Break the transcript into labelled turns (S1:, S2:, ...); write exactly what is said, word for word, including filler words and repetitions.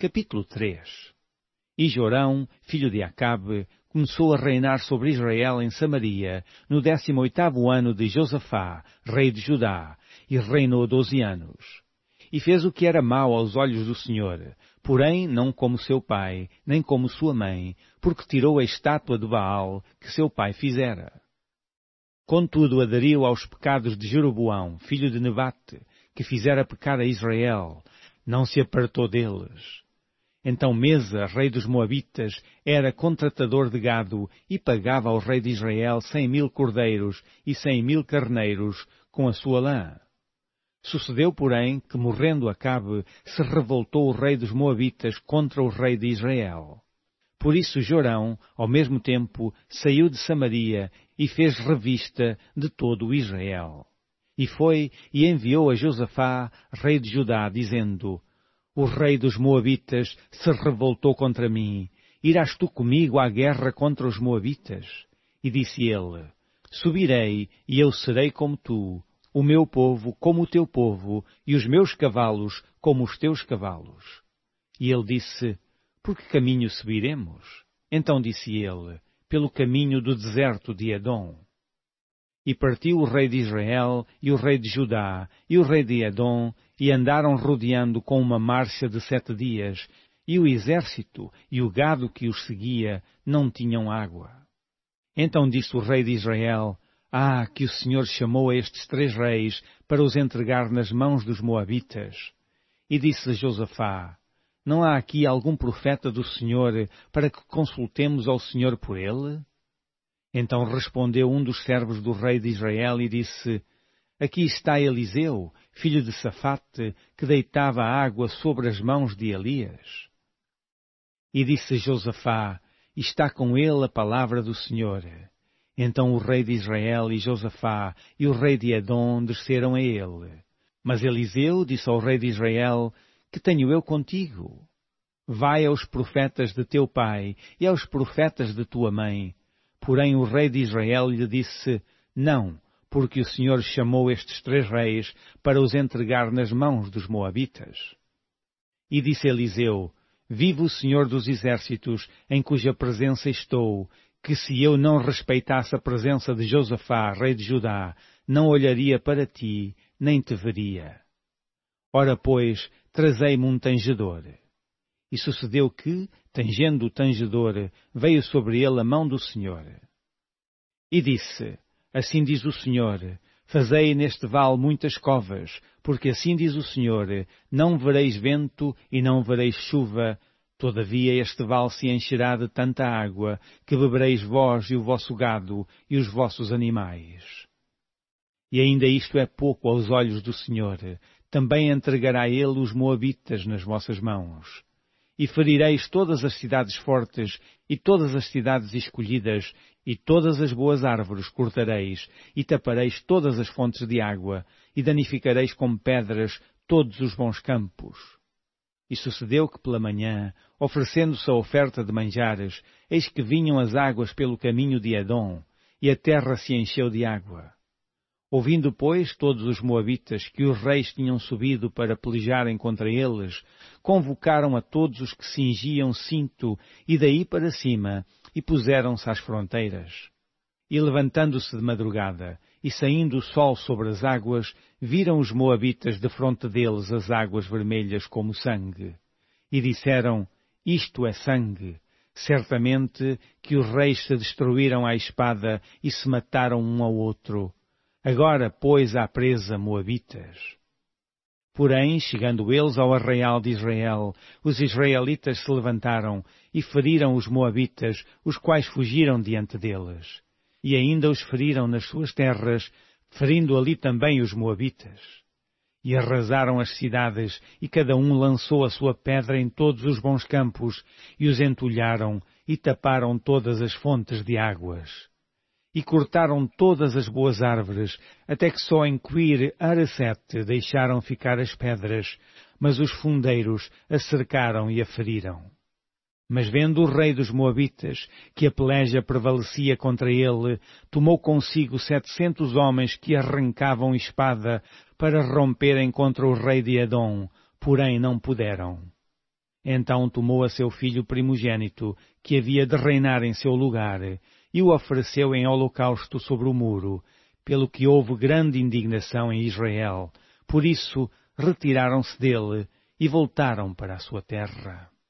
S1: Capítulo três. E Jorão, filho de Acabe, começou a reinar sobre Israel em Samaria, no décimo oitavo ano de Josafá, rei de Judá, e reinou doze anos. E fez o que era mau aos olhos do Senhor, porém não como seu pai, nem como sua mãe, porque tirou a estátua de Baal que seu pai fizera. Contudo aderiu aos pecados de Jeroboão, filho de Nebate, que fizera pecar a Israel, não se apartou deles. Então Mesa, rei dos Moabitas, era contratador de gado e pagava ao rei de Israel cem mil cordeiros e cem mil carneiros com a sua lã. Sucedeu, porém, que morrendo Acabe, se revoltou o rei dos Moabitas contra o rei de Israel. Por isso Jorão, ao mesmo tempo, saiu de Samaria e fez revista de todo o Israel. E foi e enviou a Josafá, rei de Judá, dizendo: O rei dos Moabitas se revoltou contra mim. Irás tu comigo à guerra contra os Moabitas? E disse ele: Subirei, e eu serei como tu, o meu povo como o teu povo, e os meus cavalos como os teus cavalos. E ele disse: Por que caminho subiremos? Então disse ele: Pelo caminho do deserto de Edom. E partiu o rei de Israel, e o rei de Judá, e o rei de Edom, e andaram rodeando com uma marcha de sete dias, e o exército e o gado que os seguia não tinham água. Então disse o rei de Israel: Ah, que o Senhor chamou a estes três reis para os entregar nas mãos dos Moabitas. E disse Josafá: Não há aqui algum profeta do Senhor para que consultemos ao Senhor por ele? Então respondeu um dos servos do rei de Israel e disse: Aqui está Eliseu, filho de Safate, que deitava água sobre as mãos de Elias. E disse Josafá: Está com ele a palavra do Senhor. Então o rei de Israel e Josafá e o rei de Edom desceram a ele. Mas Eliseu disse ao rei de Israel: Que tenho eu contigo? Vai aos profetas de teu pai e aos profetas de tua mãe. Porém o rei de Israel lhe disse: Não, porque o Senhor chamou estes três reis para os entregar nas mãos dos Moabitas. E disse Eliseu: Vive o Senhor dos exércitos, em cuja presença estou, que se eu não respeitasse a presença de Josafá, rei de Judá, não olharia para ti, nem te veria. Ora, pois, trazei-me um tangedor. E sucedeu que, tangendo o tangedor, veio sobre ele a mão do Senhor. E disse: Assim diz o Senhor: Fazei neste vale muitas covas, porque assim diz o Senhor: Não vereis vento e não vereis chuva, todavia este vale se encherá de tanta água, que bebereis vós e o vosso gado e os vossos animais. E ainda isto é pouco aos olhos do Senhor, também entregará ele os Moabitas nas vossas mãos. E ferireis todas as cidades fortes, e todas as cidades escolhidas, e todas as boas árvores cortareis, e tapareis todas as fontes de água, e danificareis com pedras todos os bons campos. E sucedeu que pela manhã, oferecendo-se a oferta de manjares, eis que vinham as águas pelo caminho de Edom, e a terra se encheu de água. Ouvindo, pois, todos os moabitas que os reis tinham subido para pelejarem contra eles, convocaram a todos os que cingiam cinto, e daí para cima, e puseram-se às fronteiras. E levantando-se de madrugada, e saindo o sol sobre as águas, viram os moabitas defronte deles as águas vermelhas como sangue. E disseram: Isto é sangue. Certamente que os reis se destruíram à espada e se mataram um ao outro. Agora, pois, há presa moabitas. Porém, chegando eles ao arraial de Israel, os israelitas se levantaram e feriram os moabitas, os quais fugiram diante deles. E ainda os feriram nas suas terras, ferindo ali também os moabitas. E arrasaram as cidades, e cada um lançou a sua pedra em todos os bons campos, e os entulharam, e taparam todas as fontes de águas. E cortaram todas as boas árvores, até que só em Quir-Aresete deixaram ficar as pedras, mas os fundeiros a cercaram e a feriram. Mas vendo o rei dos Moabitas, que a peleja prevalecia contra ele, tomou consigo setecentos homens que arrancavam espada para romperem contra o rei de Edom, porém não puderam. Então tomou a seu filho primogênito, que havia de reinar em seu lugar, e o ofereceu em holocausto sobre o muro, pelo que houve grande indignação em Israel. Por isso retiraram-se dele e voltaram para a sua terra.